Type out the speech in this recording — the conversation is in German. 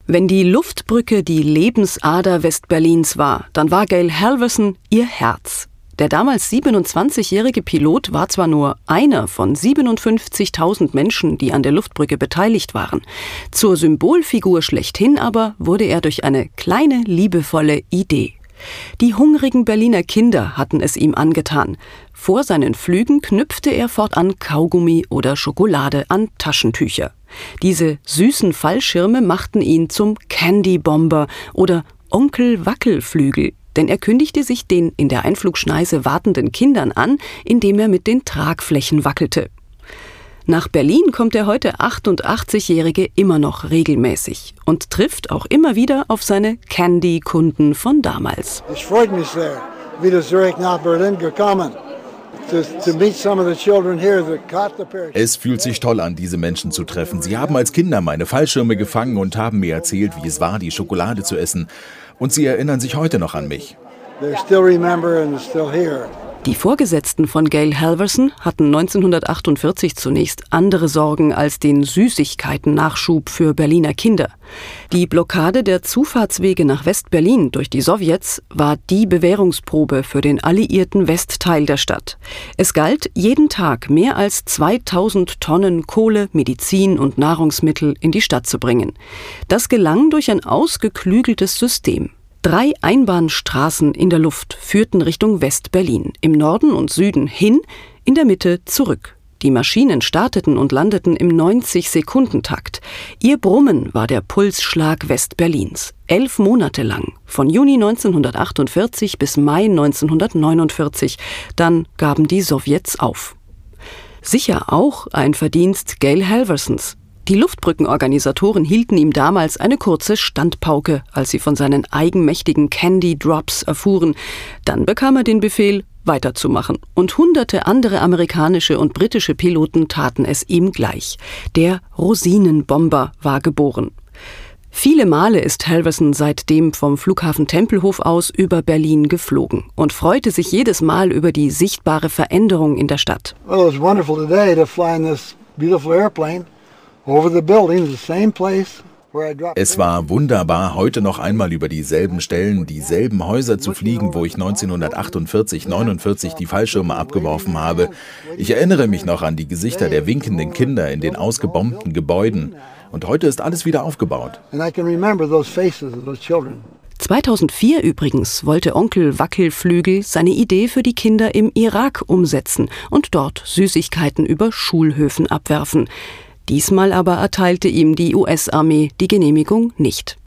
Wenn die Luftbrücke die Lebensader Westberlins war, dann war Gail Halvorsen ihr Herz. Der damals 27-jährige Pilot war zwar nur einer von 57.000 Menschen, die an der Luftbrücke beteiligt waren. Zur Symbolfigur schlechthin aber wurde er durch eine kleine, liebevolle Idee. Die hungrigen Berliner Kinder hatten es ihm angetan. Vor seinen Flügen knüpfte er fortan Kaugummi oder Schokolade an Taschentücher. Diese süßen Fallschirme machten ihn zum Candy Bomber oder Onkel Wackelflügel, denn er kündigte sich den in der Einflugschneise wartenden Kindern an, indem er mit den Tragflächen wackelte. Nach Berlin kommt der heute 88-Jährige immer noch regelmäßig und trifft auch immer wieder auf seine Candy-Kunden von damals. Es freut mich sehr, wieder zurück nach Berlin gekommen. Es fühlt sich toll an, diese Menschen zu treffen. Sie haben als Kinder meine Fallschirme gefangen und haben mir erzählt, wie es war, die Schokolade zu essen. Und sie erinnern sich heute noch an mich. Die Vorgesetzten von Gail Halvorsen hatten 1948 zunächst andere Sorgen als den Süßigkeiten-Nachschub für Berliner Kinder. Die Blockade der Zufahrtswege nach West-Berlin durch die Sowjets war die Bewährungsprobe für den alliierten Westteil der Stadt. Es galt, jeden Tag mehr als 2000 Tonnen Kohle, Medizin und Nahrungsmittel in die Stadt zu bringen. Das gelang durch ein ausgeklügeltes System. 3 Einbahnstraßen in der Luft führten Richtung West-Berlin, im Norden und Süden hin, in der Mitte zurück. Die Maschinen starteten und landeten im 90-Sekundentakt. Ihr Brummen war der Pulsschlag West-Berlins. 11 Monate lang, von Juni 1948 bis Mai 1949. Dann gaben die Sowjets auf. Sicher auch ein Verdienst Gail Halvorsens. Die Luftbrückenorganisatoren hielten ihm damals eine kurze Standpauke, als sie von seinen eigenmächtigen Candy Drops erfuhren. Dann bekam er den Befehl, weiterzumachen. Und hunderte andere amerikanische und britische Piloten taten es ihm gleich. Der Rosinenbomber war geboren. Viele Male ist Halvorsen seitdem vom Flughafen Tempelhof aus über Berlin geflogen und freute sich jedes Mal über die sichtbare Veränderung in der Stadt. Well, it was wonderful today to fly in this beautiful airplane. Es war wunderbar, heute noch einmal über dieselben Stellen, dieselben Häuser zu fliegen, wo ich 1948, 49 die Fallschirme abgeworfen habe. Ich erinnere mich noch an die Gesichter der winkenden Kinder in den ausgebombten Gebäuden. Und heute ist alles wieder aufgebaut. 2004 übrigens wollte Onkel Wackelflügel seine Idee für die Kinder im Irak umsetzen und dort Süßigkeiten über Schulhöfen abwerfen. Diesmal aber erteilte ihm die US-Armee die Genehmigung nicht.